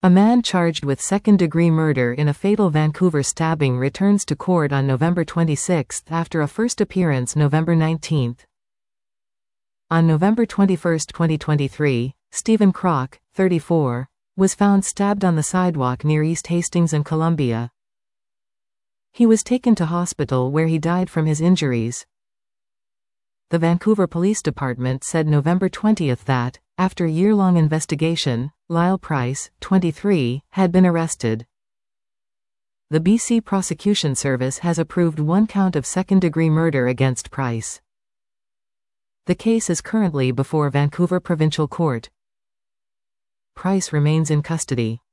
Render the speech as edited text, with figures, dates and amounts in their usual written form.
A man charged with second-degree murder in a fatal Vancouver stabbing returns to court on November 26 after a first appearance November 19. On November 21, 2023, Stephen Kroc, 34, was found stabbed on the sidewalk near East Hastings and Columbia. He was taken to hospital where he died from his injuries. The Vancouver Police Department said November 20 that, after a year-long investigation, Lyle Price, 23, had been arrested. The BC Prosecution Service has approved one count of second-degree murder against Price. The case is currently before Vancouver Provincial Court. Price remains in custody.